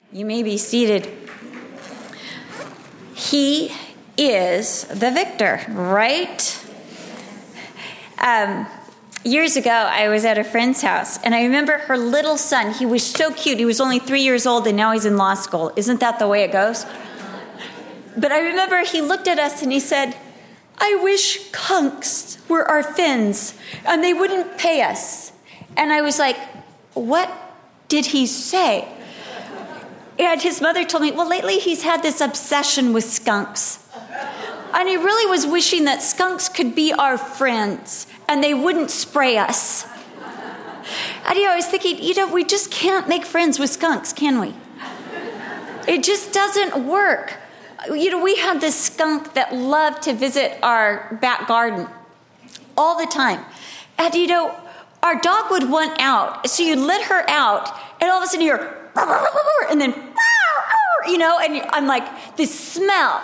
You may be seated. He is the victor, right? Years ago, I was at a friend's house, and I remember her little son. He was so cute. He was only 3 years old, and now he's in law school. Isn't that the way it goes? But I remember he looked at us, and he said, "I wish skunks were our Finns, and they wouldn't pay us." And I was like, what did he say? And his mother told me, well, lately he's had this obsession with skunks. And he really was wishing that skunks could be our friends and they wouldn't spray us. And I was thinking, we just can't make friends with skunks, can we? It just doesn't work. We had this skunk that loved to visit our back garden all the time. And our dog would want out. So you let her out, and all of a sudden you hear, and then, and I'm like, this smell.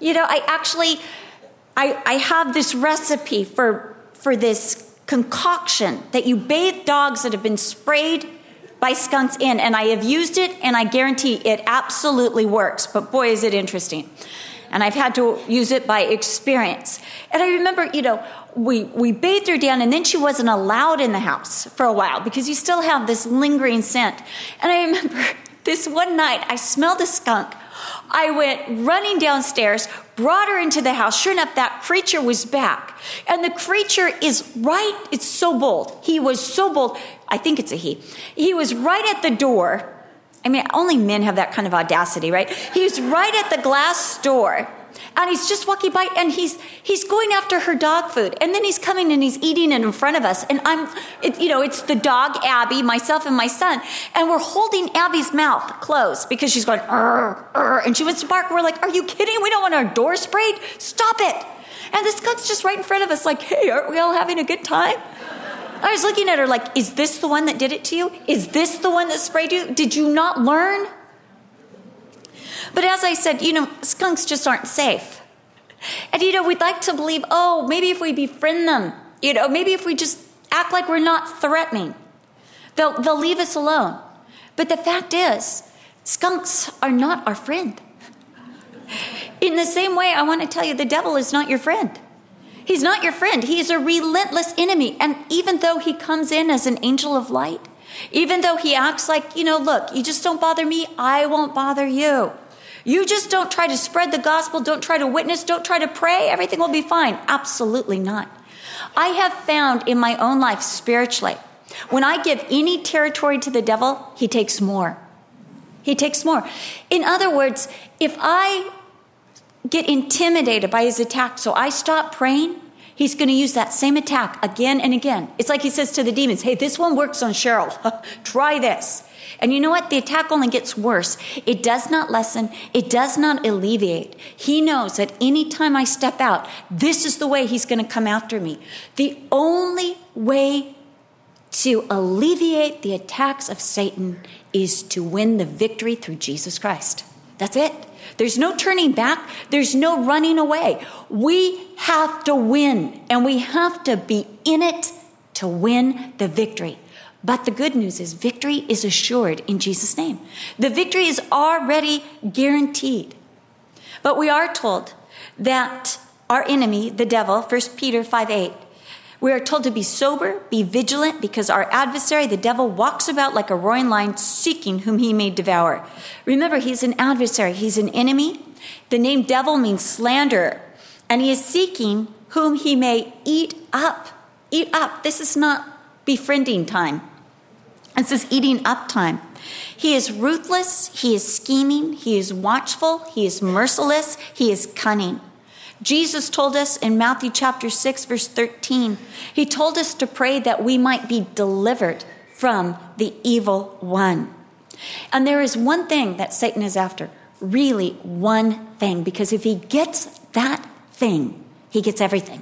I have this recipe for this concoction that you bathe dogs that have been sprayed by skunks in, and I have used it, and I guarantee it absolutely works. But boy, is it interesting. And I've had to use it by experience. And I remember, we bathed her down, and then she wasn't allowed in the house for a while because you still have this lingering scent. And I remember this one night, I smelled a skunk. I went running downstairs, brought her into the house. Sure enough, that creature was back. And the creature it's so bold. He was so bold. I think it's a he. He was right at the door. I mean, only men have that kind of audacity, right? He's right at the glass door, and he's just walking by, and he's going after her dog food, and then he's coming and he's eating it in front of us, and it's the dog Abby, myself, and my son, and we're holding Abby's mouth closed because she's going and she wants to bark. We're like, are you kidding? We don't want our door sprayed. Stop it! And the skunk's just right in front of us, like, hey, aren't we all having a good time? I was looking at her like, is this the one that did it to you? Is this the one that sprayed you? Did you not learn? But as I said, skunks just aren't safe. And, we'd like to believe, maybe if we befriend them, maybe if we just act like we're not threatening, they'll leave us alone. But the fact is, skunks are not our friend. In the same way, I want to tell you, the devil is not your friend. He's not your friend. He is a relentless enemy. And even though he comes in as an angel of light, even though he acts like, look, you just don't bother me, I won't bother you. You just don't try to spread the gospel, don't try to witness, don't try to pray, everything will be fine. Absolutely not. I have found in my own life spiritually, when I give any territory to the devil, he takes more. He takes more. In other words, if I get intimidated by his attack, so I stop praying, he's going to use that same attack again and again. It's like he says to the demons, hey, this one works on Cheryl. Try this. And you know what? The attack only gets worse. It does not lessen. It does not alleviate. He knows that any time I step out, this is the way he's going to come after me. The only way to alleviate the attacks of Satan is to win the victory through Jesus Christ. That's it. There's no turning back. There's no running away. We have to win, and we have to be in it to win the victory. But the good news is victory is assured in Jesus' name. The victory is already guaranteed. But we are told that our enemy, the devil, 1 Peter 5:8, we are told to be sober, be vigilant, because our adversary, the devil, walks about like a roaring lion, seeking whom he may devour. Remember, he's an adversary. He's an enemy. The name devil means slanderer. And he is seeking whom he may eat up. Eat up. This is not befriending time. This is eating up time. He is ruthless. He is scheming. He is watchful. He is merciless. He is cunning. Jesus told us in Matthew chapter 6, verse 13, he told us to pray that we might be delivered from the evil one. And there is one thing that Satan is after, really one thing, because if he gets that thing, he gets everything.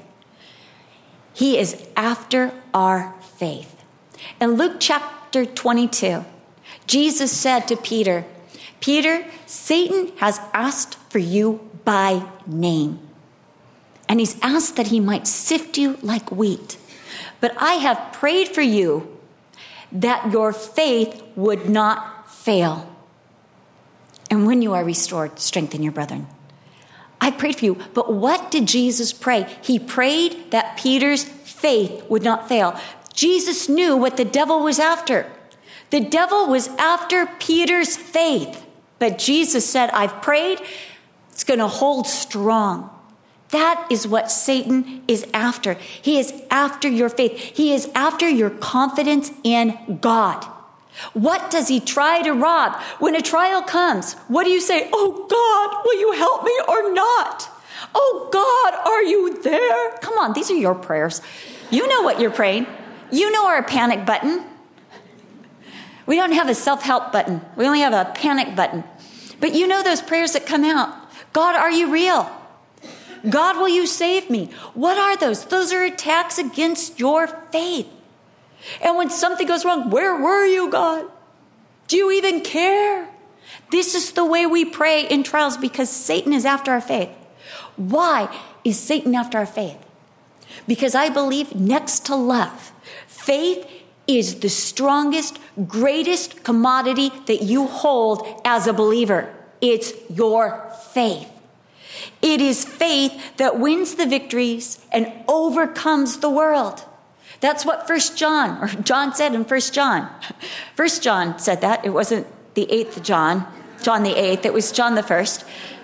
He is after our faith. In Luke chapter 22, Jesus said to Peter, Peter, Satan has asked for you by name. And he's asked that he might sift you like wheat. But I have prayed for you that your faith would not fail. And when you are restored, strengthen your brethren. I prayed for you. But what did Jesus pray? He prayed that Peter's faith would not fail. Jesus knew what the devil was after. The devil was after Peter's faith. But Jesus said, I've prayed. It's going to hold strong. That is what Satan is after. He is after your faith. He is after your confidence in God. What does he try to rob? When a trial comes, what do you say? Oh God, will you help me or not? Oh God, are you there? Come on, these are your prayers. You know what you're praying. You know our panic button. We don't have a self-help button. We only have a panic button. But you know those prayers that come out. God, are you real? God, will you save me? What are those? Those are attacks against your faith. And when something goes wrong, where were you, God? Do you even care? This is the way we pray in trials because Satan is after our faith. Why is Satan after our faith? Because I believe next to love, faith is the strongest, greatest commodity that you hold as a believer. It's your faith. It is faith that wins the victories and overcomes the world. That's what John said in 1 John. 1 John said that. It wasn't the 8th John the 8th. It was John the 1st.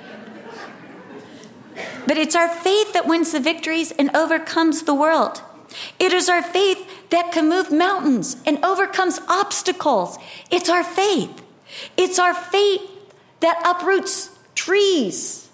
But it's our faith that wins the victories and overcomes the world. It is our faith that can move mountains and overcomes obstacles. It's our faith. It's our faith that uproots trees,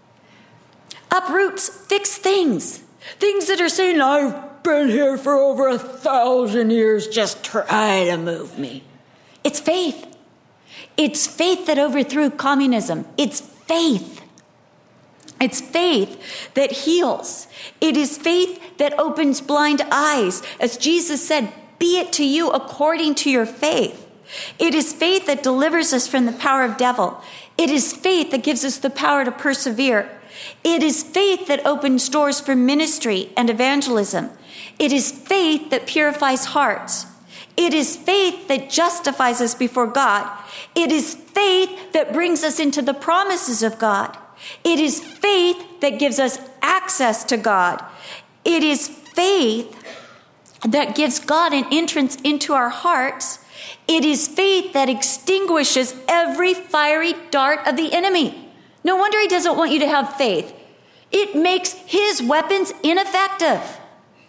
uproots fixed things that are saying, I've been here for over 1,000 years, just try to move me. It's faith. It's faith that overthrew communism. It's faith. It's faith that heals. It is faith that opens blind eyes. As Jesus said, be it to you according to your faith. It is faith that delivers us from the power of devil. It is faith that gives us the power to persevere. It is faith that opens doors for ministry and evangelism. It is faith that purifies hearts. It is faith that justifies us before God. It is faith that brings us into the promises of God. It is faith that gives us access to God. It is faith that gives God an entrance into our hearts. It is faith that extinguishes every fiery dart of the enemy. No wonder he doesn't want you to have faith. It makes his weapons ineffective.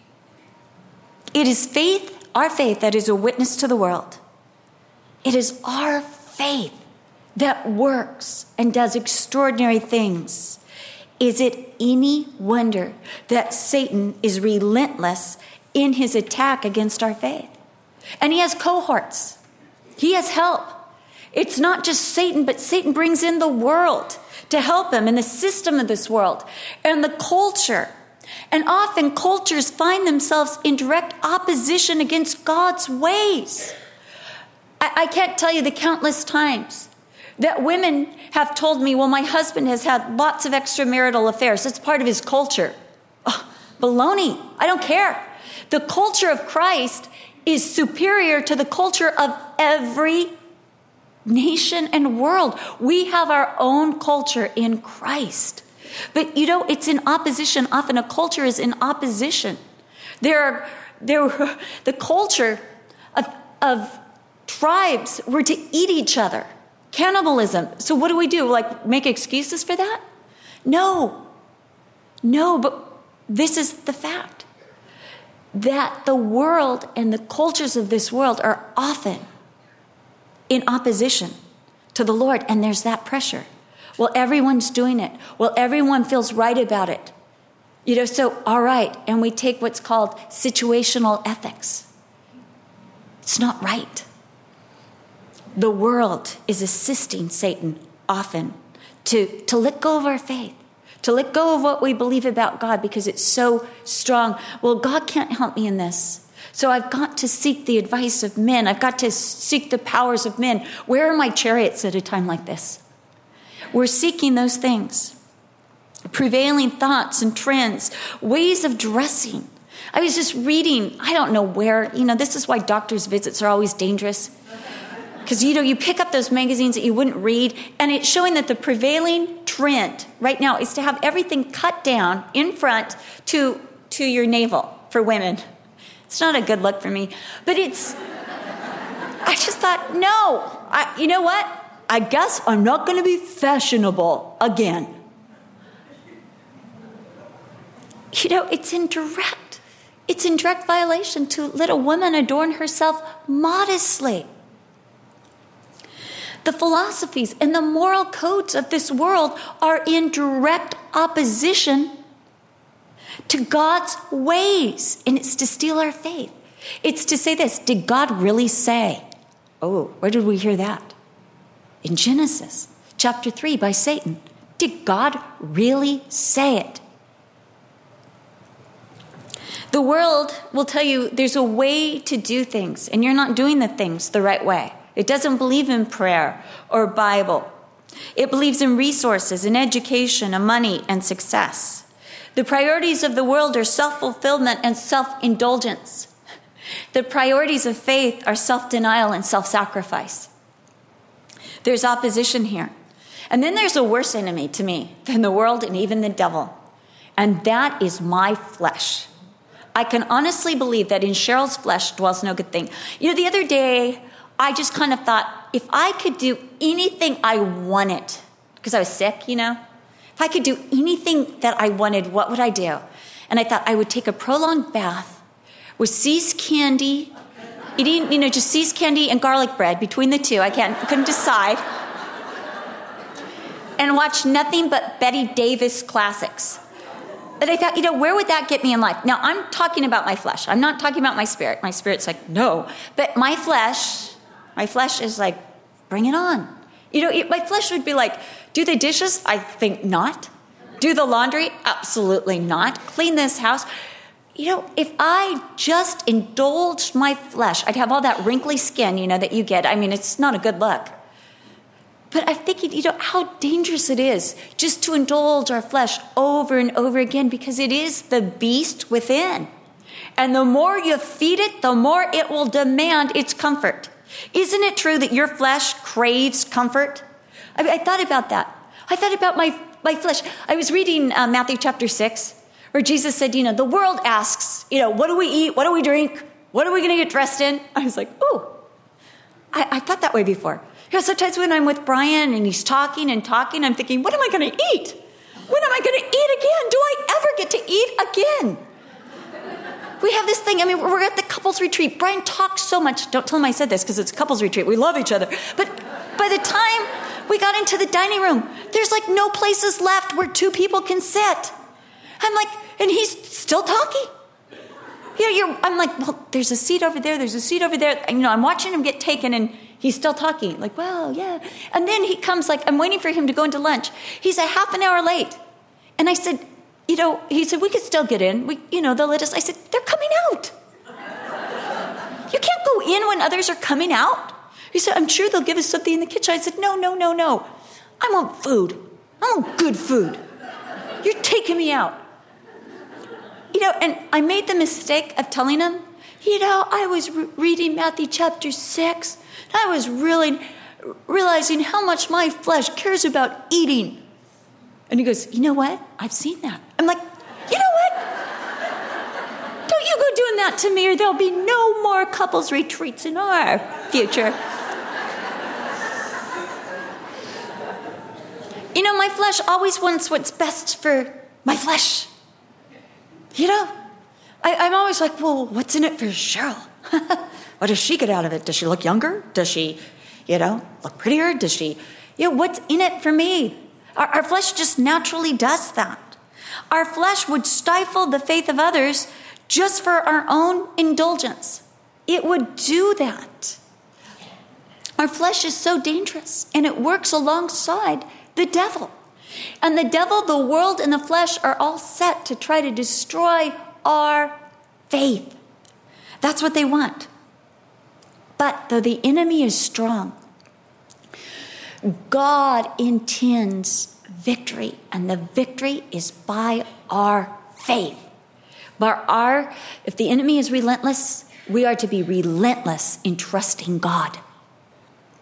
It is faith, our faith, that is a witness to the world. It is our faith that works and does extraordinary things. Is it any wonder that Satan is relentless in his attack against our faith? And he has cohorts. He has help. It's not just Satan, but Satan brings in the world to help him, and the system of this world and the culture. And often cultures find themselves in direct opposition against God's ways. I can't tell you the countless times that women have told me, well, my husband has had lots of extramarital affairs. It's part of his culture. Oh, baloney. I don't care. The culture of Christ is superior to the culture of every nation and world. We have our own culture in Christ. But it's in opposition. Often a culture is in opposition. The culture of tribes were to eat each other. Cannibalism. So what do? Like make excuses for that? No, but this is the fact. That the world and the cultures of this world are often in opposition to the Lord. And there's that pressure. Well, everyone's doing it. Well, everyone feels right about it. So, all right. And we take what's called situational ethics. It's not right. The world is assisting Satan often to let go of our faith, to let go of what we believe about God because it's so strong. Well, God can't help me in this. So I've got to seek the advice of men. I've got to seek the powers of men. Where are my chariots at a time like this? We're seeking those things. Prevailing thoughts and trends, ways of dressing. I was just reading, I don't know where, this is why doctor's visits are always dangerous. Because, you pick up those magazines that you wouldn't read, and it's showing that the prevailing trend right now is to have everything cut down in front to your navel for women. It's not a good look for me, but I just thought, no, you know what? I guess I'm not going to be fashionable again. It's in direct violation to let a woman adorn herself modestly. The philosophies and the moral codes of this world are in direct opposition to God's ways, and it's to steal our faith. It's to say this: did God really say? Oh, where did we hear that? In Genesis chapter 3 by Satan. Did God really say it? The world will tell you there's a way to do things, and you're not doing the things the right way. It doesn't believe in prayer or Bible. It believes in resources and education and money and success. The priorities of the world are self-fulfillment and self-indulgence. The priorities of faith are self-denial and self-sacrifice. There's opposition here. And then there's a worse enemy to me than the world and even the devil. And that is my flesh. I can honestly believe that in Cheryl's flesh dwells no good thing. The other day, I just kind of thought, if I could do anything I wanted, because I was sick, if I could do anything that I wanted, what would I do? And I thought I would take a prolonged bath with See's candy, eating, just See's candy and garlic bread between the two. I couldn't decide. And watch nothing but Betty Davis classics. But I thought, where would that get me in life? Now, I'm talking about my flesh. I'm not talking about my spirit. My spirit's like, no. But my flesh is like, bring it on. My flesh would be like, do the dishes? I think not. Do the laundry? Absolutely not. Clean this house? If I just indulged my flesh, I'd have all that wrinkly skin, that you get. I mean, it's not a good look. But I'm thinking, how dangerous it is just to indulge our flesh over and over again, because it is the beast within. And the more you feed it, the more it will demand its comfort. Isn't it true that your flesh craves comfort? I thought about that. I thought about my flesh. I was reading Matthew chapter 6, where Jesus said, the world asks, what do we eat? What do we drink? What are we going to get dressed in? I was like, oh, I thought that way before. Sometimes when I'm with Brian and he's talking, I'm thinking, what am I going to eat? When am I going to eat again? Do I ever get to eat again? We have this thing, we're at the couples retreat. Brian talks so much. Don't tell him I said this because it's a couples retreat. We love each other. But by the time we got into the dining room, there's like no places left where two people can sit. I'm like, and he's still talking. I'm like, well, there's a seat over there. There's a seat over there. And, I'm watching him get taken and he's still talking. Like, well, yeah. And then he comes I'm waiting for him to go into lunch. He's a half an hour late. And I said, he said, we could still get in. They'll let us. I said, they're coming out. You can't go in when others are coming out. He said, I'm sure they'll give us something in the kitchen. I said, no. I want food. I want good food. You're taking me out. And I made the mistake of telling him, I was reading Matthew chapter 6. And I was really realizing how much my flesh cares about eating. And he goes, you know what? I've seen that. I'm like, you know what? Don't you go doing that to me or there'll be no more couples retreats in our future. My flesh always wants what's best for my flesh. I'm always like, well, what's in it for Cheryl? What does she get out of it? Does she look younger? Does she, look prettier? Does she, what's in it for me? Our flesh just naturally does that. Our flesh would stifle the faith of others just for our own indulgence. It would do that. Our flesh is so dangerous, and it works alongside the devil. And the devil, the world, and the flesh are all set to try to destroy our faith. That's what they want. But though the enemy is strong, God intends victory, and the victory is by our faith. If the enemy is relentless, we are to be relentless in trusting God.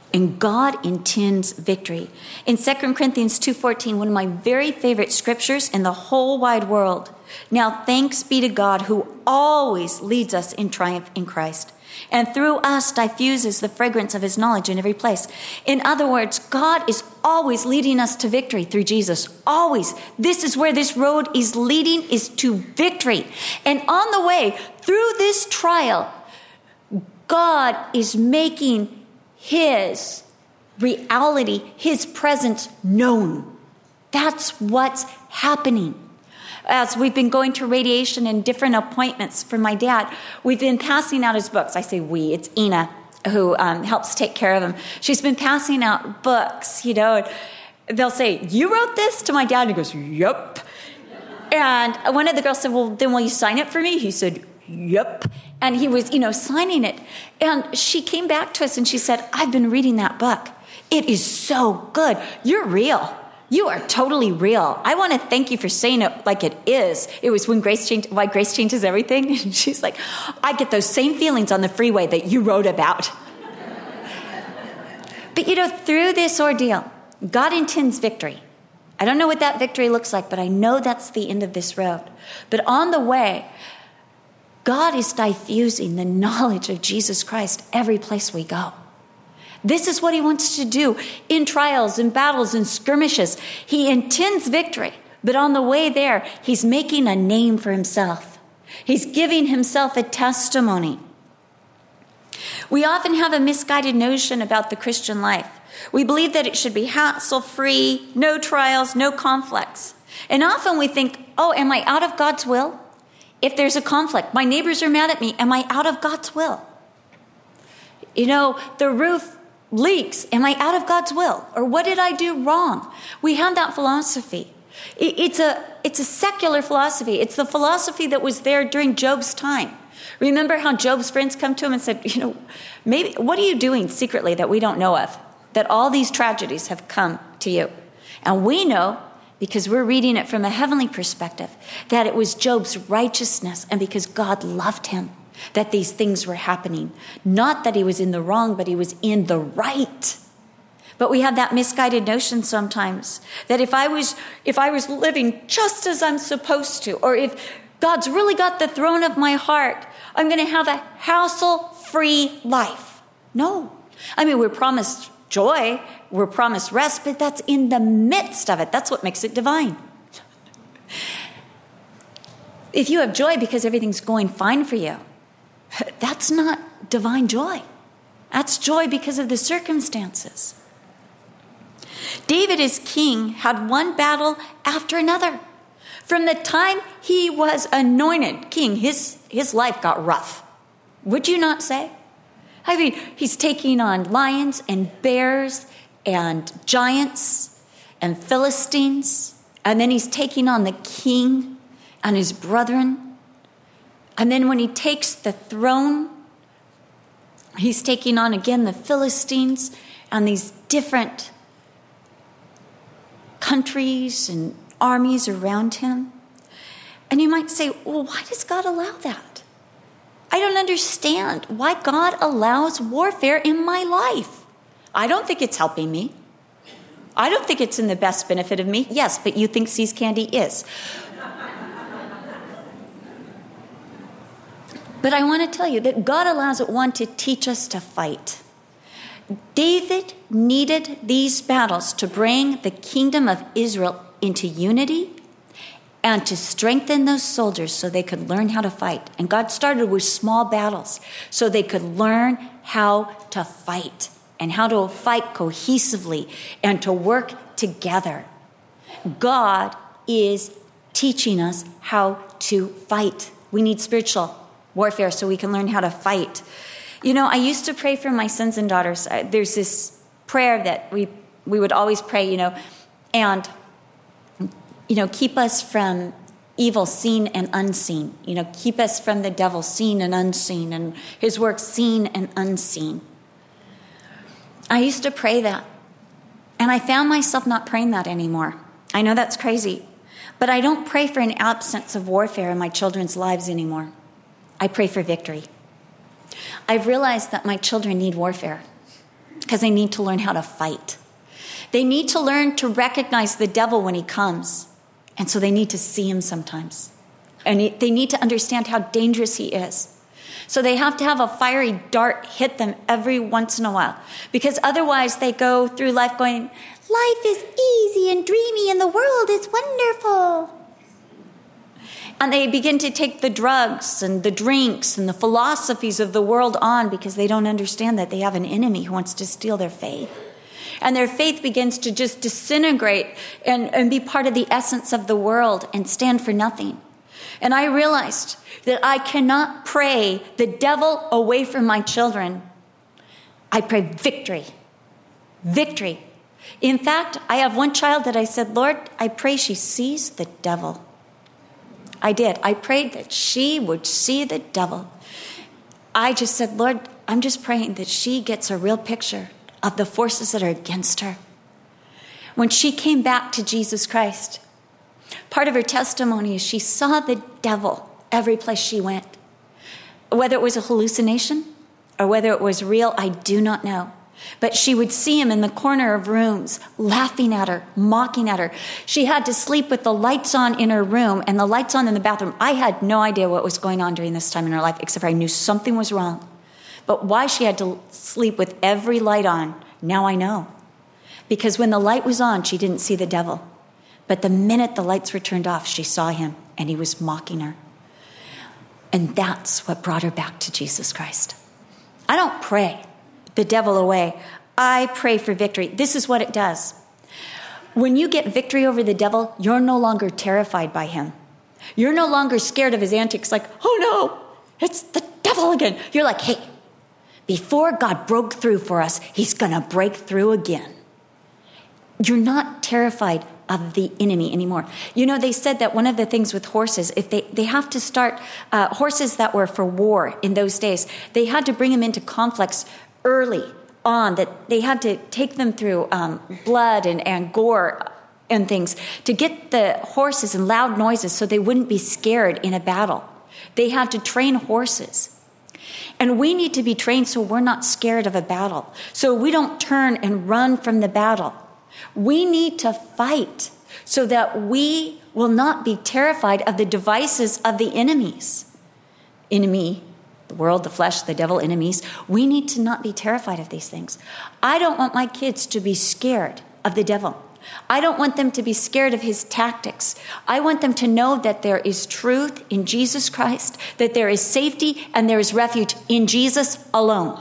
And God intends victory. In 2 Corinthians 2:14, one of my very favorite scriptures in the whole wide world. Now thanks be to God who always leads us in triumph in Christ, and through us diffuses the fragrance of his knowledge in every place. In other words, God is always leading us to victory through Jesus. Always. This is where this road is leading, is to victory. And on the way through this trial, God is making his reality, his presence known. That's what's happening. As we've been going to radiation and different appointments for my dad, we've been passing out his books. I say we, it's Ina who helps take care of him. She's been passing out books, and they'll say, "You wrote this?" to my dad. And he goes, "Yep." And one of the girls said, "Well, then will you sign it for me?" He said, "Yep." And he was, signing it. And she came back to us and she said, "I've been reading that book. It is so good. You're real. You are totally real. I want to thank you for saying it like it is." It was why Grace Changes Everything. And she's like, "I get those same feelings on the freeway that you wrote about." But through this ordeal, God intends victory. I don't know what that victory looks like, but I know that's the end of this road. But on the way, God is diffusing the knowledge of Jesus Christ every place we go. This is what he wants to do in trials, in battles, in skirmishes. He intends victory, but on the way there, he's making a name for himself. He's giving himself a testimony. We often have a misguided notion about the Christian life. We believe that it should be hassle-free, no trials, no conflicts. And often we think, "Oh, am I out of God's will? If there's a conflict, my neighbors are mad at me, am I out of God's will? The roof leaks, am I out of God's will? Or what did I do wrong?" We have that philosophy. It's a secular philosophy. It's the philosophy that was there during Job's time. Remember how Job's friends come to him and said, "Maybe what are you doing secretly that we don't know of? That all these tragedies have come to you." And we know, because we're reading it from a heavenly perspective, that it was Job's righteousness and because God loved him that these things were happening. Not that he was in the wrong, but he was in the right. But we have that misguided notion sometimes that if I was living just as I'm supposed to, or if God's really got the throne of my heart, I'm going to have a hassle-free life. No. We're promised joy, we're promised rest, but that's in the midst of it. That's what makes it divine. If you have joy because everything's going fine for you, that's not divine joy. That's joy because of the circumstances. David as king had one battle after another. From the time he was anointed king, his life got rough. Would you not say? He's taking on lions and bears and giants and Philistines. And then he's taking on the king and his brethren. And then when he takes the throne, he's taking on again the Philistines and these different countries and armies around him. And you might say, "Well, why does God allow that? I don't understand why God allows warfare in my life. I don't think it's helping me. I don't think it's in the best benefit of me." Yes, but you think See's Candy is. But I want to tell you that God allows it, one, to teach us to fight. David needed these battles to bring the kingdom of Israel into unity and to strengthen those soldiers so they could learn how to fight. And God started with small battles so they could learn how to fight and how to fight cohesively and to work together. God is teaching us how to fight. We need spiritual warfare so we can learn how to fight. I used to pray for my sons and daughters. There's this prayer that we would always pray, and keep us from evil seen and unseen. Keep us from the devil seen and unseen, and his work seen and unseen. I used to pray that, and I found myself not praying that anymore. I know that's crazy, but I don't pray for an absence of warfare in my children's lives anymore. I pray for victory. I've realized that my children need warfare. because they need to learn how to fight. They need to learn to recognize the devil when he comes. And so they need to see him sometimes. And they need to understand how dangerous he is. So they have to have a fiery dart hit them every once in a while. Because otherwise they go through life going, life is easy and dreamy and the world is wonderful. And they begin to take the drugs and the drinks and the philosophies of the world on because they don't understand that they have an enemy who wants to steal their faith. And their faith begins to just disintegrate and be part of the essence of the world and stand for nothing. And I realized that I cannot pray the devil away from my children. I pray victory. Victory. In fact, I have one child that I said, Lord, I pray she sees the devil. I did. I prayed that she would see the devil. I just said, Lord, I'm just praying that she gets a real picture of the forces that are against her. When she came back to Jesus Christ, part of her testimony is she saw the devil every place she went. Whether it was a hallucination or whether it was real, I do not know. But she would see him in the corner of rooms, laughing at her, mocking at her. She had to sleep with the lights on in her room and the lights on in the bathroom. I had no idea what was going on during this time in her life, except for I knew something was wrong. But why she had to sleep with every light on, now I know. Because when the light was on, she didn't see the devil. But the minute the lights were turned off, she saw him and he was mocking her. And that's what brought her back to Jesus Christ. I don't pray the devil away. I pray for victory. This is what it does. When you get victory over the devil, you're no longer terrified by him. You're no longer scared of his antics like, oh no, it's the devil again. You're like, hey, before God broke through for us, he's going to break through again. You're not terrified of the enemy anymore. You know, they said that one of the things with horses, if they have to start, horses that were for war in those days, they had to bring them into conflicts early on, that they had to take them through blood and gore and things to get the horses and loud noises so they wouldn't be scared in a battle. They had to train horses. And we need to be trained so we're not scared of a battle, so we don't turn and run from the battle. We need to fight so that we will not be terrified of the devices of the enemies. Enemy, the world, the flesh, the devil, enemies. We need to not be terrified of these things. I don't want my kids to be scared of the devil. I don't want them to be scared of his tactics. I want them to know that there is truth in Jesus Christ, that there is safety and there is refuge in Jesus alone.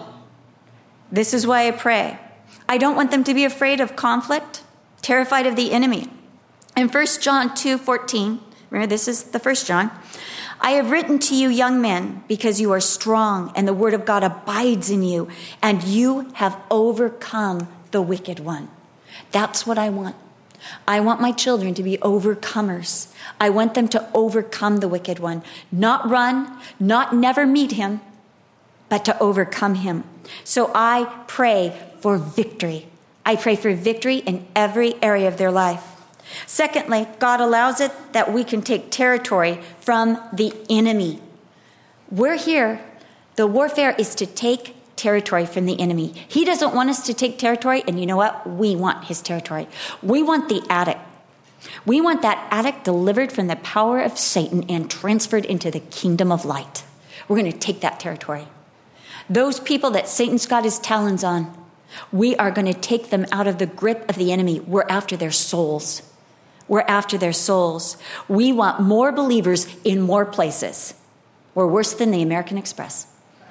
This is why I pray. I don't want them to be afraid of conflict, terrified of the enemy. In 1 John 2:14, remember this is the 1 John, I have written to you, young men, because you are strong and the word of God abides in you, and you have overcome the wicked one. That's what I want. I want my children to be overcomers. I want them to overcome the wicked one. Not run, not never meet him, but to overcome him. So I pray for victory. I pray for victory in every area of their life. Secondly, God allows it that we can take territory from the enemy. We're here. The warfare is to take territory from the enemy. He doesn't want us to take territory, and you know what? We want his territory. We want the addict. We want that addict delivered from the power of Satan and transferred into the kingdom of light. We're going to take that territory. Those people that Satan's got his talons on, we are going to take them out of the grip of the enemy. We're after their souls. We're after their souls. We want more believers in more places. We're worse than the American Express.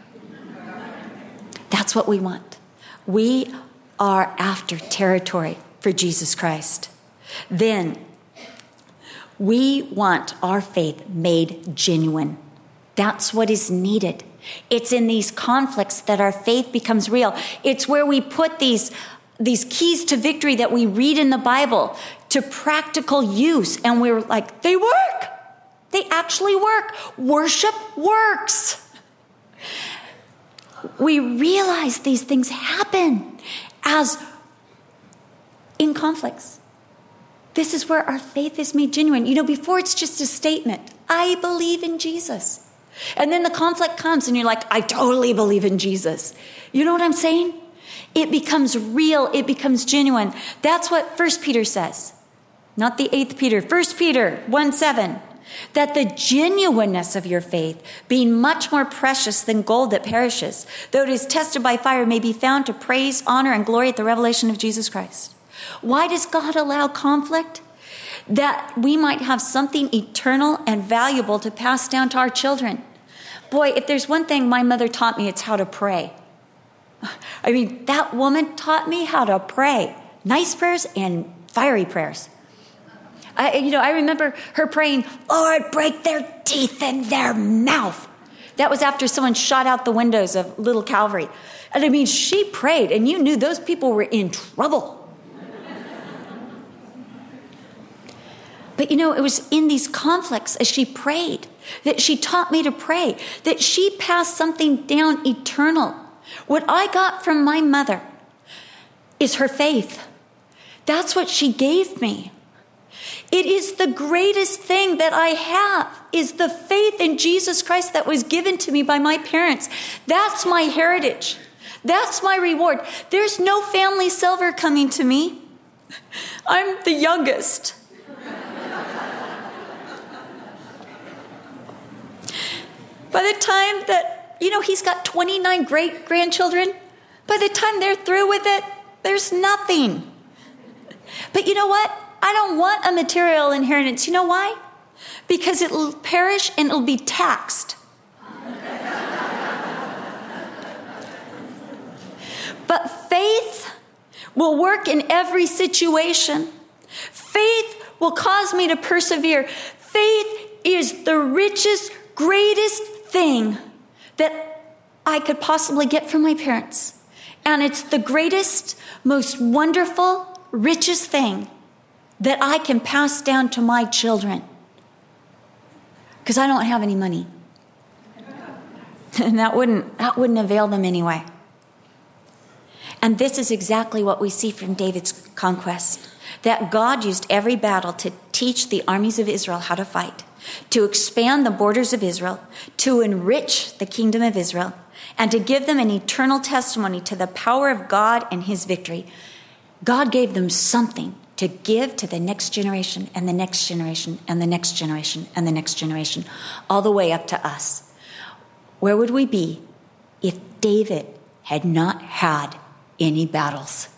That's what we want. We are after territory for Jesus Christ. Then we want our faith made genuine. That's what is needed. It's in these conflicts that our faith becomes real. It's where we put these keys to victory that we read in the Bible to practical use. And we're like, they work. They actually work. Worship works. We realize these things happen as in conflicts. This is where our faith is made genuine. You know, before it's just a statement, I believe in Jesus. And then the conflict comes and you're like, I totally believe in Jesus. You know what I'm saying? It becomes real. It becomes genuine. That's what 1 Peter says. Not the 8th Peter. 1 Peter 1:7. That the genuineness of your faith, being much more precious than gold that perishes, though it is tested by fire, may be found to praise, honor, and glory at the revelation of Jesus Christ. Why does God allow conflict? That we might have something eternal and valuable to pass down to our children. Boy, if there's one thing my mother taught me, it's how to pray. I mean, that woman taught me how to pray. Nice prayers and fiery prayers. I remember her praying, Lord, break their teeth in their mouth. That was after someone shot out the windows of Little Calvary. And I mean, she prayed, and you knew those people were in trouble. But it was in these conflicts as she prayed, that she taught me to pray, that she passed something down eternal. What I got from my mother is her faith. That's what she gave me. It is the greatest thing that I have, is the faith in Jesus Christ that was given to me by my parents. That's my heritage. That's my reward. There's no family silver coming to me. I'm the youngest. By the time that, he's got 29 great-grandchildren, by the time they're through with it, there's nothing. But you know what? I don't want a material inheritance. You know why? Because it'll perish and it'll be taxed. But faith will work in every situation. Faith will cause me to persevere. Faith is the richest, greatest thing that I could possibly get from my parents. And it's the greatest, most wonderful, richest thing that I can pass down to my children. Because I don't have any money. And that wouldn't avail them anyway. And this is exactly what we see from David's conquest. That God used every battle to teach the armies of Israel how to fight, to expand the borders of Israel, to enrich the kingdom of Israel, and to give them an eternal testimony to the power of God and his victory. God gave them something to give to the next generation and the next generation and the next generation and the next generation, all the way up to us. Where would we be if David had not had any battles?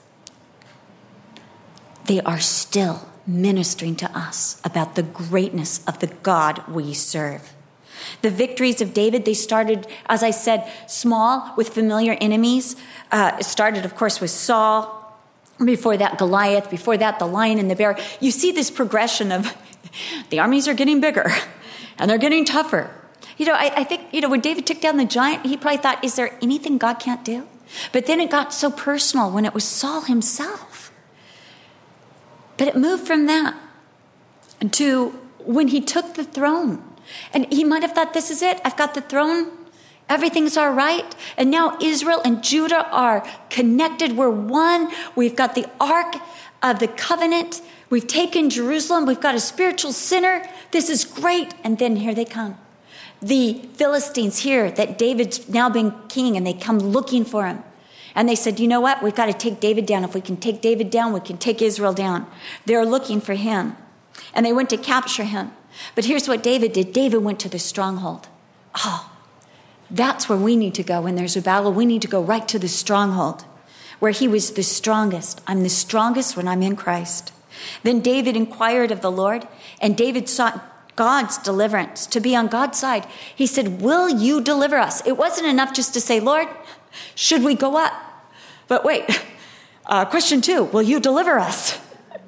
They are still ministering to us about the greatness of the God we serve. The victories of David, they started, as I said, small with familiar enemies. It started, of course, with Saul. Before that, Goliath. Before that, the lion and the bear. You see this progression of the armies are getting bigger and they're getting tougher. I think, when David took down the giant, he probably thought, is there anything God can't do? But then it got so personal when it was Saul himself. But it moved from that to when he took the throne. And he might have thought, this is it. I've got the throne. Everything's all right. And now Israel and Judah are connected. We're one. We've got the Ark of the Covenant. We've taken Jerusalem. We've got a spiritual center. This is great. And then here they come. The Philistines hear that David's now been king, and they come looking for him. And they said, you know what? We've got to take David down. If we can take David down, we can take Israel down. They're looking for him. And they went to capture him. But here's what David did. David went to the stronghold. That's where we need to go when there's a battle. We need to go right to the stronghold, where he was the strongest. I'm the strongest when I'm in Christ. Then David inquired of the Lord, and David sought God's deliverance, to be on God's side. He said, will you deliver us? It wasn't enough just to say, Lord, should we go up? But wait, question 2, will you deliver us?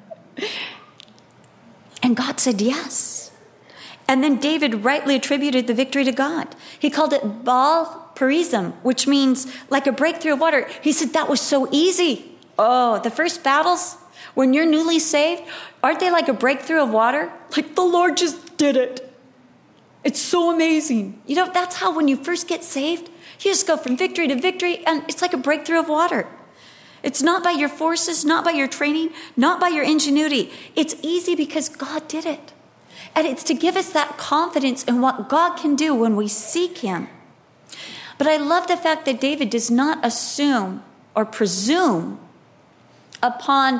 And God said yes. And then David rightly attributed the victory to God. He called it Baal Perizim, which means like a breakthrough of water. He said that was so easy. Oh, the first battles, when you're newly saved, aren't they like a breakthrough of water? Like the Lord just did it. It's so amazing. That's how when you first get saved, you just go from victory to victory, and it's like a breakthrough of water. It's not by your forces, not by your training, not by your ingenuity. It's easy because God did it. And it's to give us that confidence in what God can do when we seek him. But I love the fact that David does not assume or presume upon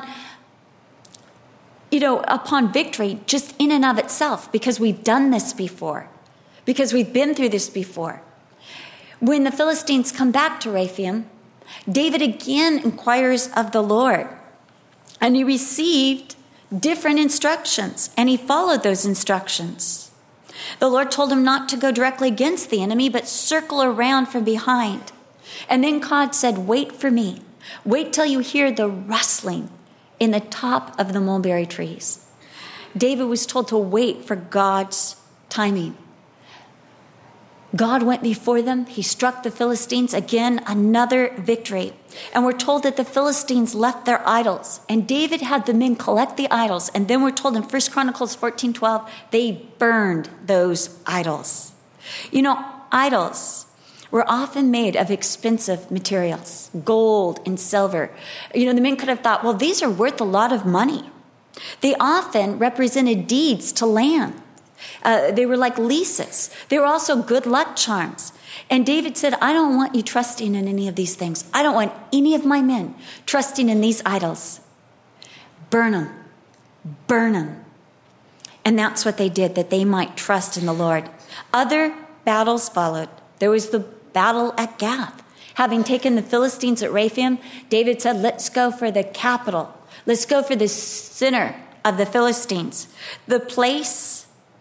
victory just in and of itself, because we've done this before, because we've been through this before. When the Philistines come back to Rephaim, David again inquires of the Lord, and he received different instructions, and he followed those instructions. The Lord told him not to go directly against the enemy, but circle around from behind. And then God said, wait for me. Wait till you hear the rustling in the top of the mulberry trees. David was told to wait for God's timing. God went before them. He struck the Philistines. Again, another victory. And we're told that the Philistines left their idols, and David had the men collect the idols. And then we're told in 1 Chronicles 14:12, they burned those idols. Idols were often made of expensive materials, gold and silver. The men could have thought, well, these are worth a lot of money. They often represented deeds to land. They were like leases. They were also good luck charms. And David said, I don't want you trusting in any of these things. I don't want any of my men trusting in these idols. Burn them. Burn them. And that's what they did, that they might trust in the Lord. Other battles followed. There was the battle at Gath. Having taken the Philistines at Rephaim, David said, let's go for the capital. Let's go for the center of the Philistines. The place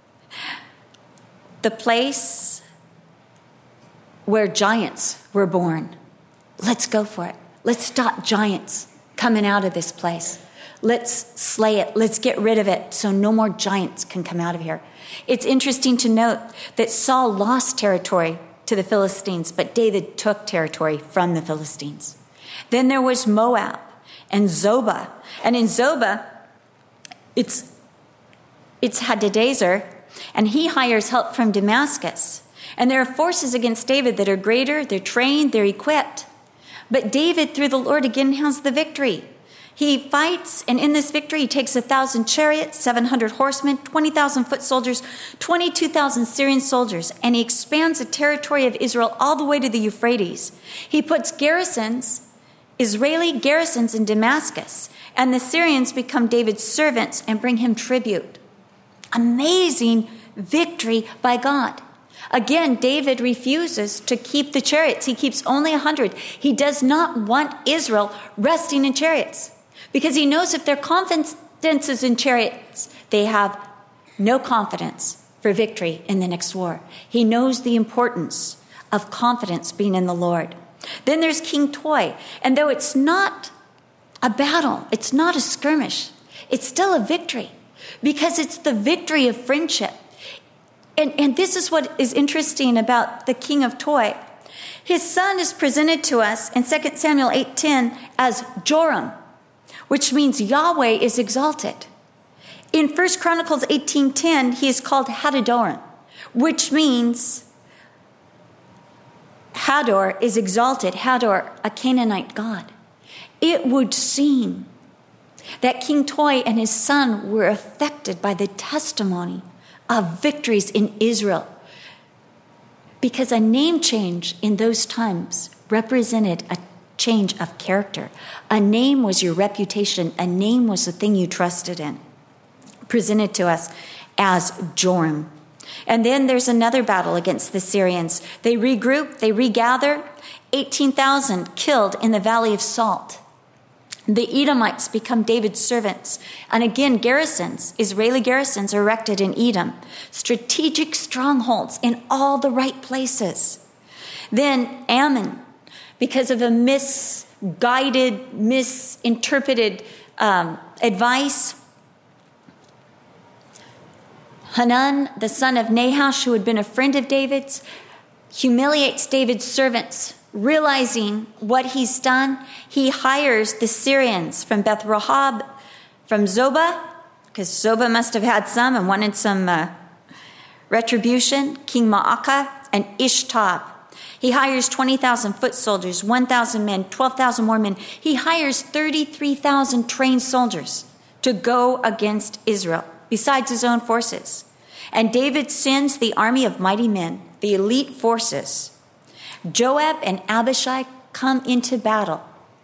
where giants were born. Let's go for it. Let's stop giants coming out of this place. Let's slay it. Let's get rid of it so no more giants can come out of here. It's interesting to note that Saul lost territory to the Philistines, but David took territory from the Philistines. Then there was Moab and Zobah. And in Zobah, it's Hadadezer, and he hires help from Damascus. And there are forces against David that are greater, they're trained, they're equipped. But David, through the Lord, again has the victory. He fights, and in this victory, he takes 1,000 chariots, 700 horsemen, 20,000 foot soldiers, 22,000 Syrian soldiers, and he expands the territory of Israel all the way to the Euphrates. He puts Israeli garrisons in Damascus, and the Syrians become David's servants and bring him tribute. Amazing victory by God. Again, David refuses to keep the chariots. He keeps only 100. He does not want Israel resting in chariots because he knows if their confidence is in chariots, they have no confidence for victory in the next war. He knows the importance of confidence being in the Lord. Then there's King Toi. And though it's not a battle, it's not a skirmish, it's still a victory because it's the victory of friendship. And this is what is interesting about the king of Toi. His son is presented to us in 2 Samuel 8:10 as Joram, which means Yahweh is exalted. In 1 Chronicles 18:10, he is called Hadadoram, which means Hador is exalted. Hador, a Canaanite god. It would seem that King Toi and his son were affected by the testimony of victories in Israel, because a name change in those times represented a change of character. A name was your reputation. A name was the thing you trusted in. Presented to us as Joram. And then there's another battle against the Syrians. They regroup, they regather, 18,000 killed in the Valley of Salt. The Edomites become David's servants. And again, Israeli garrisons are erected in Edom. Strategic strongholds in all the right places. Then Ammon, because of a misguided, misinterpreted advice, Hanun, the son of Nahash, who had been a friend of David's, humiliates David's servants. Realizing what he's done, he hires the Syrians from Beth Rahab, from Zobah, because Zobah must have had some and wanted some retribution, King Maacah, and Ishtab. He hires 20,000 foot soldiers, 1,000 men, 12,000 more men. He hires 33,000 trained soldiers to go against Israel, besides his own forces. And David sends the army of mighty men, the elite forces. Joab and Abishai come into battle.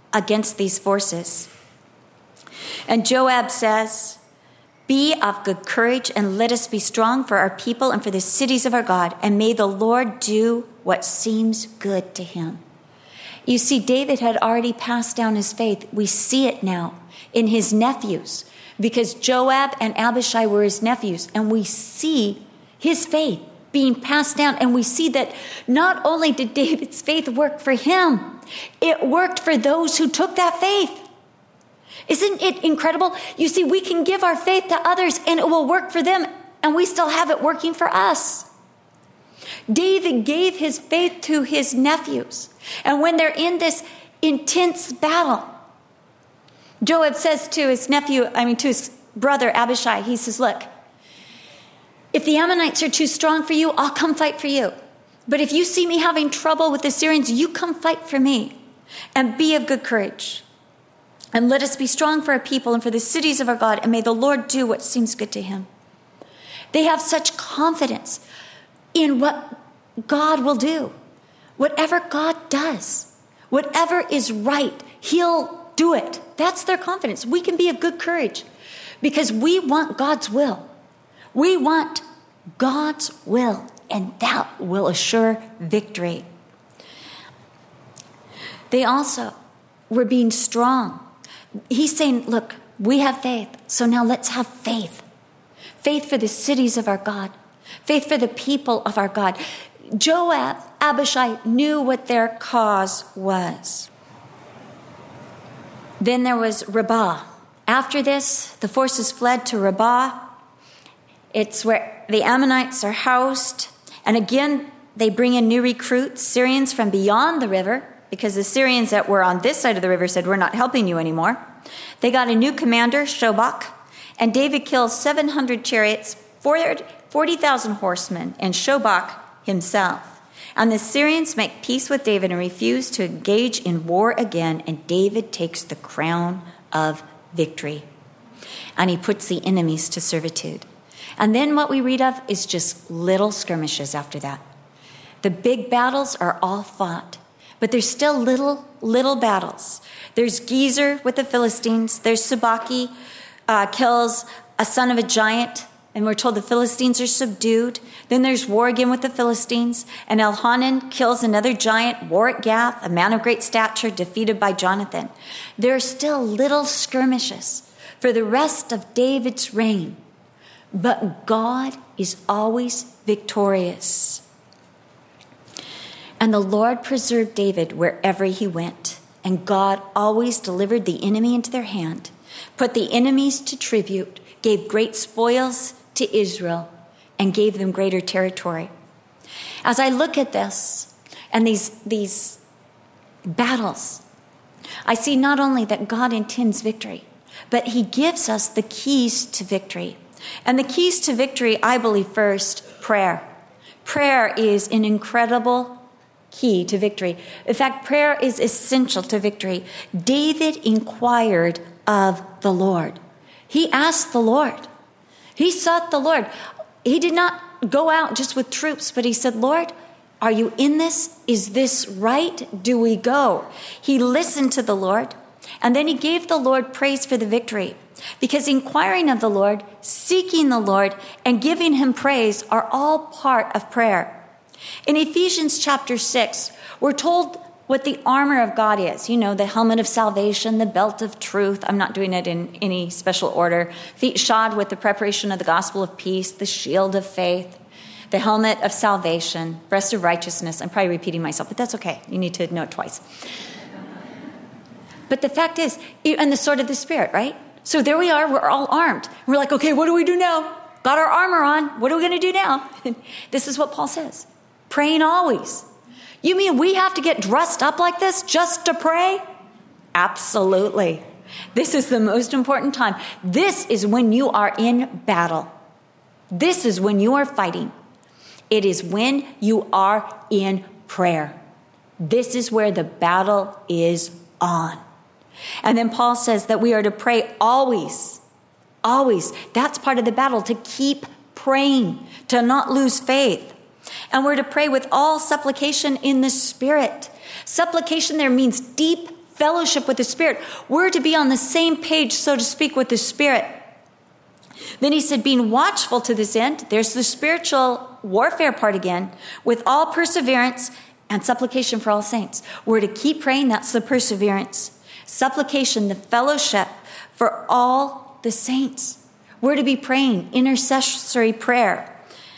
against these forces. And Joab says, "Be of good courage and let us be strong for our people and for the cities of our God, and may the Lord do what seems good to him." You see, David had already passed down his faith. We see it now in his nephews, because Joab and Abishai were his nephews, and we see his faith being passed down. And we see that not only did David's faith work for him, it worked for those who took that faith. Isn't it incredible? You see, we can give our faith to others and it will work for them, and we still have it working for us. David gave his faith to his nephews. And when they're in this intense battle, Joab says to his to his brother Abishai, he says, "Look, if the Ammonites are too strong for you, I'll come fight for you. But if you see me having trouble with the Syrians, you come fight for me, and be of good courage. And let us be strong for our people and for the cities of our God, and may the Lord do what seems good to him." They have such confidence in what God will do. Whatever God does, whatever is right, he'll do it. That's their confidence. We can be of good courage because we want God's will. We want God's will, and that will assure victory. They also were being strong. He's saying, look, we have faith, so now let's have faith. Faith for the cities of our God. Faith for the people of our God. Joab, Abishai knew what their cause was. Then there was Rabbah. After this, the forces fled to Rabbah. It's where the Ammonites are housed. And again, they bring in new recruits, Syrians from beyond the river, because the Syrians that were on this side of the river said, "We're not helping you anymore." They got a new commander, Shobach, and David kills 700 chariots, 40,000 horsemen, and Shobach himself. And the Syrians make peace with David and refuse to engage in war again, and David takes the crown of victory. And he puts the enemies to servitude. And then what we read of is just little skirmishes after that. The big battles are all fought, but there's still little battles. There's Gezer with the Philistines. There's Sabaki kills a son of a giant, and we're told the Philistines are subdued. Then there's war again with the Philistines, and Elhanan kills another giant, war at Gath, a man of great stature, defeated by Jonathan. There are still little skirmishes for the rest of David's reign, but God is always victorious. And the Lord preserved David wherever he went, and God always delivered the enemy into their hand, put the enemies to tribute, gave great spoils to Israel, and gave them greater territory. As I look at this and these battles, I see not only that God intends victory, but he gives us the keys to victory. And the keys to victory, I believe, first, prayer. Prayer is an incredible key to victory. In fact, prayer is essential to victory. David inquired of the Lord. He asked the Lord. He sought the Lord. He did not go out just with troops, but he said, "Lord, are you in this? Is this right? Do we go?" He listened to the Lord, and then he gave the Lord praise for the victory. Because inquiring of the Lord, seeking the Lord, and giving him praise are all part of prayer. In Ephesians chapter 6, we're told what the armor of God is. You know, the helmet of salvation, the belt of truth. I'm not doing it in any special order. Feet shod with the preparation of the gospel of peace, the shield of faith, the helmet of salvation, breast of righteousness. I'm probably repeating myself, but that's okay. You need to know it twice. But the fact is, and the sword of the Spirit, right? So there we are. We're all armed. We're like, okay, what do we do now? Got our armor on. What are we going to do now? This is what Paul says. Praying always. You mean we have to get dressed up like this just to pray? Absolutely. This is the most important time. This is when you are in battle. This is when you are fighting. It is when you are in prayer. This is where the battle is on. And then Paul says that we are to pray always. Always. That's part of the battle, to keep praying, to not lose faith. And we're to pray with all supplication in the Spirit. Supplication there means deep fellowship with the Spirit. We're to be on the same page, so to speak, with the Spirit. Then he said, being watchful to this end, there's the spiritual warfare part again, with all perseverance and supplication for all saints. We're to keep praying. That's the perseverance. Supplication, the fellowship for all the saints. We're to be praying intercessory prayer.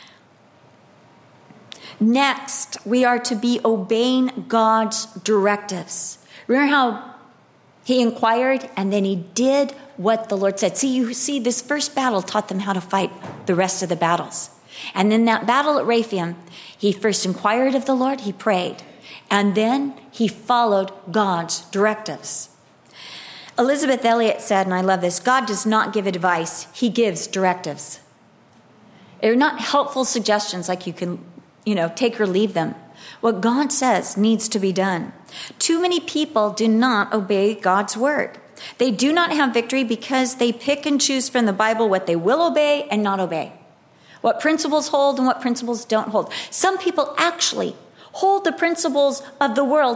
Next, we are to be obeying God's directives. Remember how he inquired and then he did what the Lord said. You see, this first battle taught them how to fight the rest of the battles. And in that battle at Rephaim, he first inquired of the Lord, he prayed, and then he followed God's directives. Elizabeth Elliot said, and I love this, God does not give advice, he gives directives. They're not helpful suggestions like you can, take or leave them. What God says needs to be done. Too many people do not obey God's word. They do not have victory because they pick and choose from the Bible what they will obey and not obey. What principles hold and what principles don't hold. Some people actually hold the principles of the world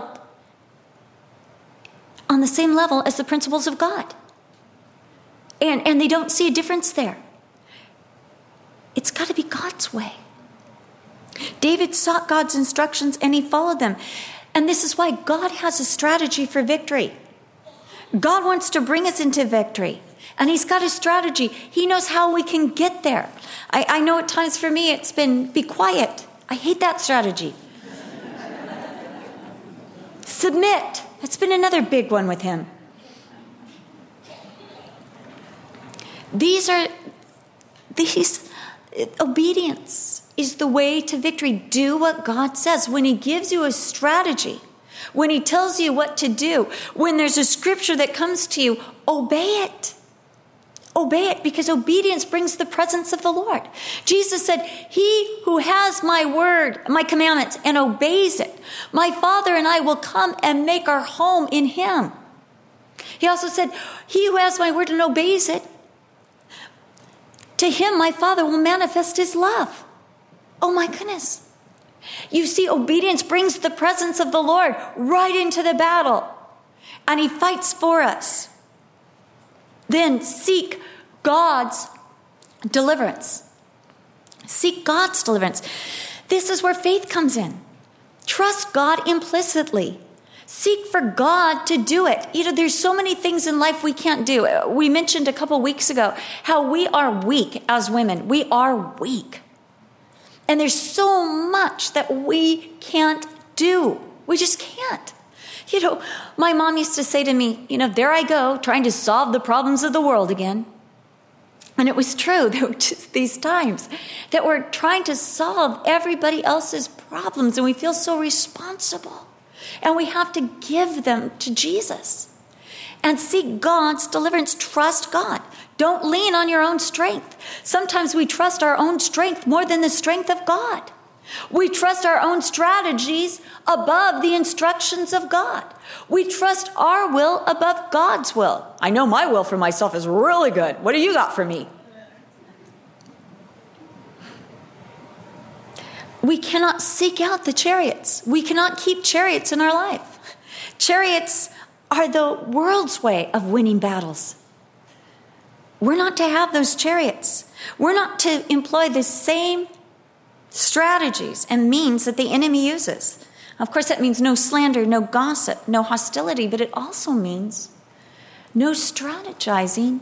on the same level as the principles of God. And they don't see a difference there. It's got to be God's way. David sought God's instructions and he followed them. And this is why God has a strategy for victory. God wants to bring us into victory. And he's got a strategy. He knows how we can get there. I know at times for me it's been, be quiet. I hate that strategy. Submit. That's been another big one with him. Obedience is the way to victory. Do what God says. When he gives you a strategy, when he tells you what to do, when there's a scripture that comes to you, obey it. Obey it, because obedience brings the presence of the Lord. Jesus said, he who has my word, my commandments, and obeys it, my Father and I will come and make our home in him. He also said, he who has my word and obeys it, to him my Father will manifest his love. Oh my goodness. You see, obedience brings the presence of the Lord right into the battle. And he fights for us. Then seek God's deliverance. Seek God's deliverance. This is where faith comes in. Trust God implicitly. Seek for God to do it. There's so many things in life we can't do. We mentioned a couple weeks ago how we are weak as women. We are weak. And there's so much that we can't do. We just can't. My mom used to say to me, there I go, trying to solve the problems of the world again. And it was true. There were just these times that we're trying to solve everybody else's problems, and we feel so responsible. And we have to give them to Jesus. And seek God's deliverance. Trust God. Don't lean on your own strength. Sometimes we trust our own strength more than the strength of God. We trust our own strategies above the instructions of God. We trust our will above God's will. I know my will for myself is really good. What do you got for me? We cannot seek out the chariots. We cannot keep chariots in our life. Chariots are the world's way of winning battles. We're not to have those chariots. We're not to employ the same strategies and means that the enemy uses. Of course, that means no slander, no gossip, no hostility, but it also means no strategizing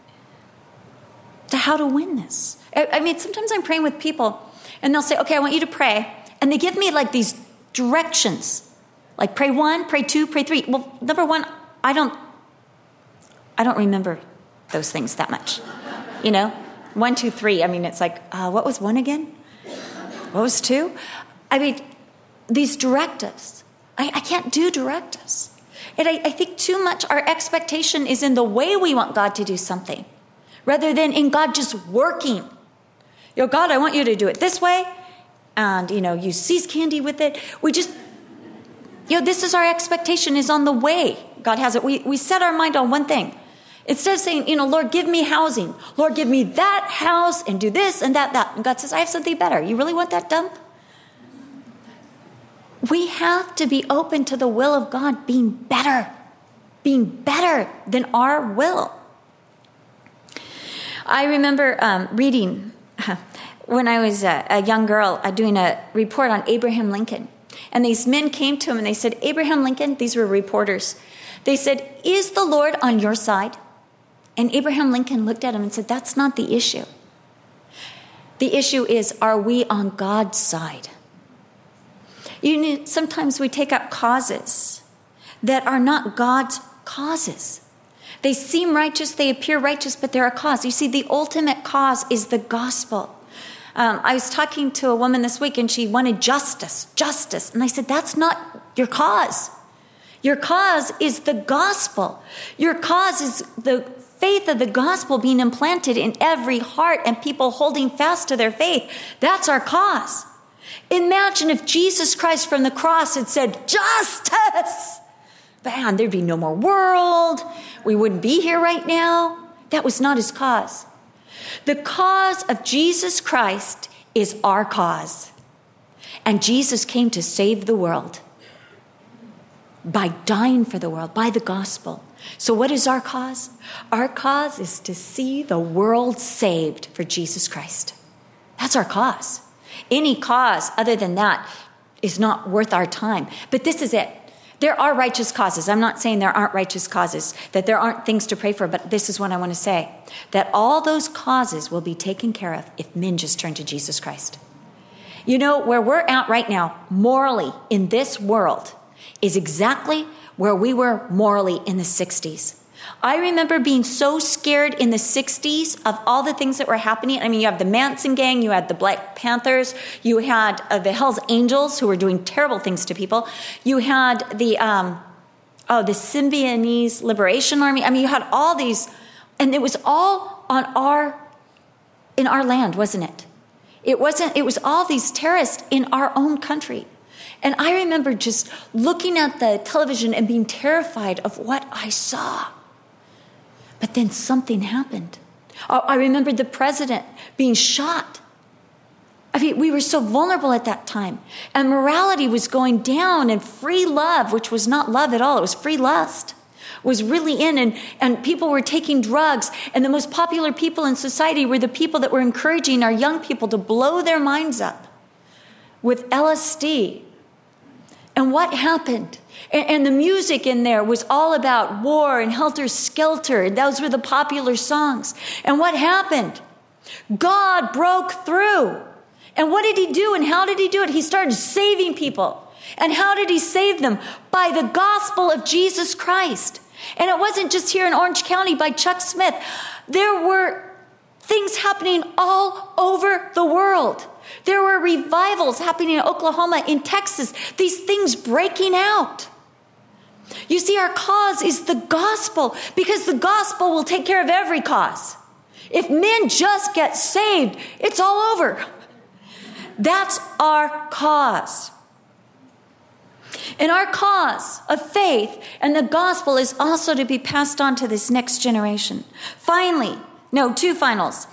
to how to win this. Sometimes I'm praying with people and they'll say, okay, I want you to pray. And they give me like these directions, like pray 1, pray 2, pray 3. Well, number 1, I don't remember those things that much. 1, 2, 3. It's like, what was 1 again? What was 2? These directives. I can't do directives. And I think too much our expectation is in the way we want God to do something, rather than in God just working. God, I want you to do it this way. And, use seize candy with it. We just, this is our expectation, is on the way God has it. We set our mind on one thing. Instead of saying, Lord, give me housing. Lord, give me that house and do this and that. And God says, I have something better. You really want that dump? We have to be open to the will of God being better. being better than our will. I remember reading when I was a young girl, doing a report on Abraham Lincoln. And these men came to him and they said, Abraham Lincoln, these were reporters. They said, is the Lord on your side? And Abraham Lincoln looked at him and said, that's not the issue. The issue is, are we on God's side? Sometimes we take up causes that are not God's causes. They seem righteous, they appear righteous, but they're a cause. You see, the ultimate cause is the gospel. I was talking to a woman this week and she wanted justice. And I said, that's not your cause. Your cause is the gospel. Your cause is the faith of the gospel being implanted in every heart and people holding fast to their faith. That's our cause. Imagine if Jesus Christ from the cross had said, justice! Man, there'd be no more world. We wouldn't be here right now. That was not his cause. The cause of Jesus Christ is our cause. And Jesus came to save the world by dying for the world, by the gospel. So what is our cause? Our cause is to see the world saved for Jesus Christ. That's our cause. Any cause other than that is not worth our time. But this is it. There are righteous causes. I'm not saying there aren't righteous causes, that there aren't things to pray for, but this is what I want to say, that all those causes will be taken care of if men just turn to Jesus Christ. You know, where we're at right now, morally, in this world, is exactly where we were morally in the 60s. I remember being so scared in the 60s of all the things that were happening. I mean, you have the Manson gang, you had the Black Panthers, you had the Hells Angels who were doing terrible things to people. You had the Symbionese Liberation Army. I mean, you had all these, and it was all in our land, wasn't it? It was all these terrorists in our own country. And I remember just looking at the television and being terrified of what I saw. But then something happened. I remember the president being shot. I mean, we were so vulnerable at that time. And morality was going down, and free love, which was not love at all, it was free lust, was really in. And people were taking drugs. And the most popular people in society were the people that were encouraging our young people to blow their minds up with LSD. And what happened? And the music in there was all about war and helter-skelter. Those were the popular songs. And what happened? God broke through. And what did he do? And how did he do it? He started saving people. And how did he save them? By the gospel of Jesus Christ. And it wasn't just here in Orange County by Chuck Smith. There were things happening all over the world. There were revivals happening in Oklahoma, in Texas. These things breaking out. You see, our cause is the gospel, because the gospel will take care of every cause. If men just get saved, it's all over. That's our cause. And our cause of faith and the gospel is also to be passed on to this next generation. Finally, two finals.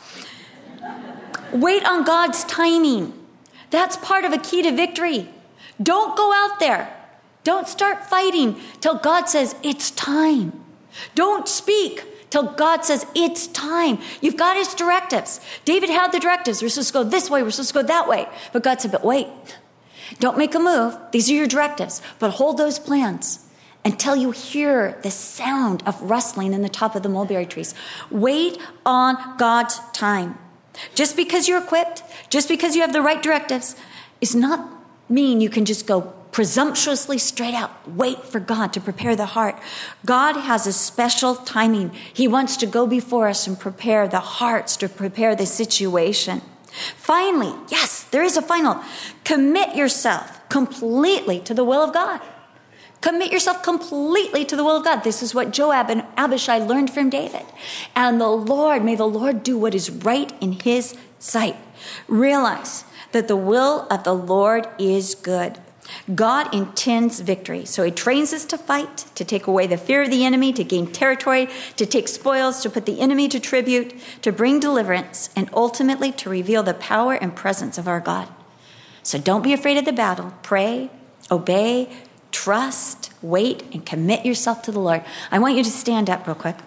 Wait on God's timing. That's part of a key to victory. Don't go out there. Don't start fighting till God says it's time. Don't speak till God says it's time. You've got his directives. David had the directives. We're supposed to go this way. We're supposed to go that way. But God said, but wait. Don't make a move. These are your directives. But hold those plans until you hear the sound of rustling in the top of the mulberry trees. Wait on God's time. Just because you're equipped, just because you have the right directives, does not mean you can just go presumptuously straight out. Wait for God to prepare the heart. God has a special timing. He wants to go before us and prepare the hearts, to prepare the situation. Finally, yes, there is a final. Commit yourself completely to the will of God. Commit yourself completely to the will of God. This is what Joab and Abishai learned from David. And may the Lord do what is right in his sight. Realize that the will of the Lord is good. God intends victory. So he trains us to fight, to take away the fear of the enemy, to gain territory, to take spoils, to put the enemy to tribute, to bring deliverance, and ultimately to reveal the power and presence of our God. So don't be afraid of the battle. Pray, obey, trust, wait and commit yourself to the Lord. I want you to stand up real quick.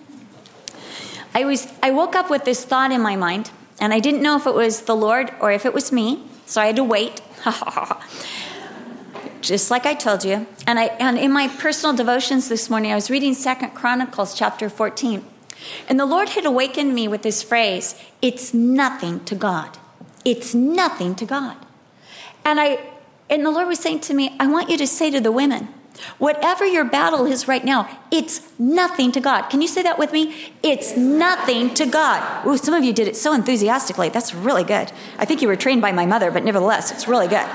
I woke up with this thought in my mind, and I didn't know if it was the Lord or if it was me, so I had to wait. Just like I told you. And in my personal devotions this morning, I was reading 2 Chronicles chapter 14. And the Lord had awakened me with this phrase, it's nothing to God. It's nothing to God. And the Lord was saying to me, I want you to say to the women, whatever your battle is right now, it's nothing to God. Can you say that with me? It's nothing to God. Ooh, some of you did it so enthusiastically. That's really good. I think you were trained by my mother, but nevertheless, it's really good.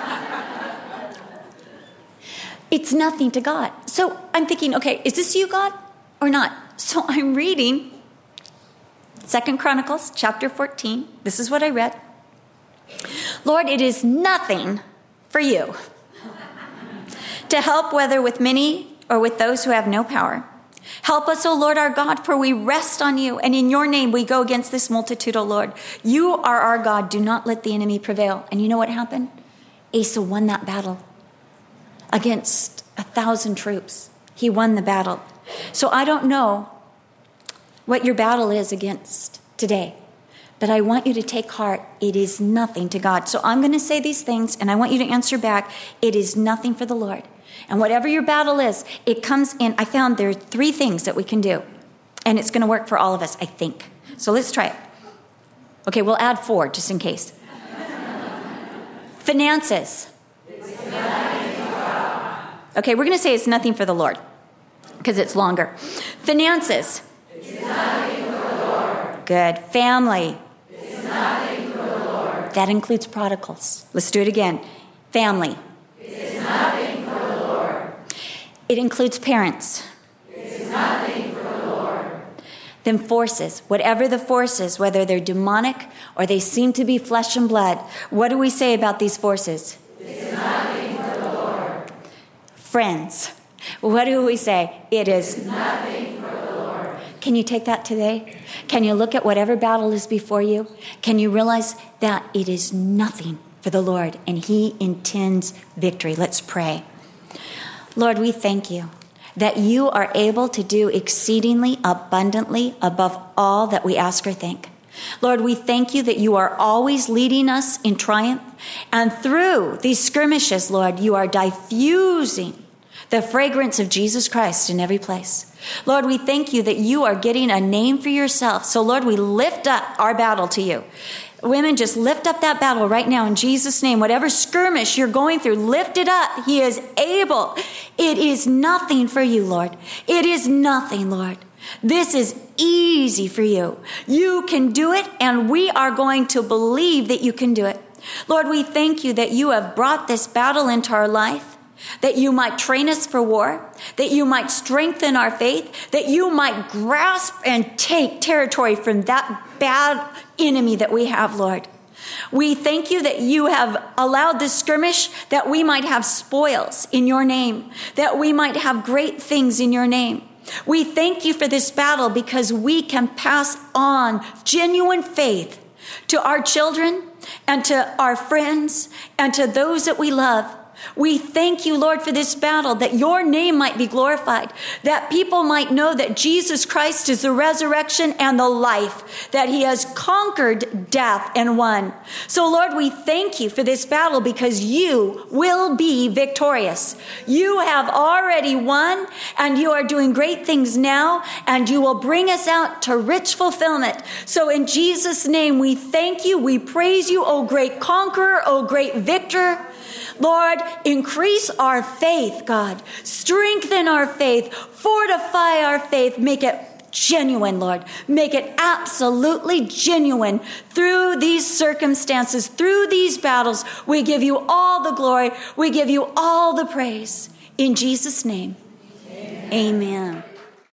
It's nothing to God. So I'm thinking, okay, is this you, God, or not? So I'm reading 2 Chronicles chapter 14. This is what I read. Lord, it is nothing for you to help, whether with many or with those who have no power. Help us, O Lord our God, for we rest on you, and in your name we go against this multitude, O Lord. You are our God. Do not let the enemy prevail. And you know what happened? Asa won that battle against 1,000 troops. He won the battle. So I don't know what your battle is against today, but I want you to take heart. It is nothing to God. So I'm going to say these things, and I want you to answer back. It is nothing for the Lord. And whatever your battle is, it comes in. I found there are 3 things that we can do, and it's going to work for all of us, I think. So let's try it. Okay, we'll add 4 just in case. Finances. Okay, we're going to say it's nothing for the Lord because it's longer. Finances. It's nothing for the Lord. Good. Family. It's nothing for the Lord. That includes prodigals. Let's do it again. Family. It's nothing for the Lord. It includes parents. It's nothing for the Lord. Then forces. Whatever the forces, whether they're demonic or they seem to be flesh and blood. What do we say about these forces? It's nothing for the Lord. Friends. What do we say? It is nothing for the Lord. Can you take that today? Can you look at whatever battle is before you? Can you realize that it is nothing for the Lord and he intends victory? Let's pray. Lord, we thank you that you are able to do exceedingly abundantly above all that we ask or think. Lord, we thank you that you are always leading us in triumph. And through these skirmishes, Lord, you are diffusing the fragrance of Jesus Christ in every place. Lord, we thank you that you are getting a name for yourself. So, Lord, we lift up our battle to you. Women, just lift up that battle right now in Jesus' name. Whatever skirmish you're going through, lift it up. He is able. It is nothing for you, Lord. It is nothing, Lord. This is easy for you. You can do it, and we are going to believe that you can do it. Lord, we thank you that you have brought this battle into our life, that you might train us for war, that you might strengthen our faith, that you might grasp and take territory from that bad enemy that we have, Lord. We thank you that you have allowed this skirmish that we might have spoils in your name, that we might have great things in your name. We thank you for this battle because we can pass on genuine faith to our children and to our friends and to those that we love. We thank you, Lord, for this battle, that your name might be glorified, that people might know that Jesus Christ is the resurrection and the life, that he has conquered death and won. So, Lord, we thank you for this battle because you will be victorious. You have already won, and you are doing great things now, and you will bring us out to rich fulfillment. So in Jesus' name, we thank you, we praise you, O great conqueror, O great victor. Lord, increase our faith, God. Strengthen our faith. Fortify our faith. Make it genuine, Lord. Make it absolutely genuine through these circumstances, through these battles. We give you all the glory. We give you all the praise. In Jesus' name, amen.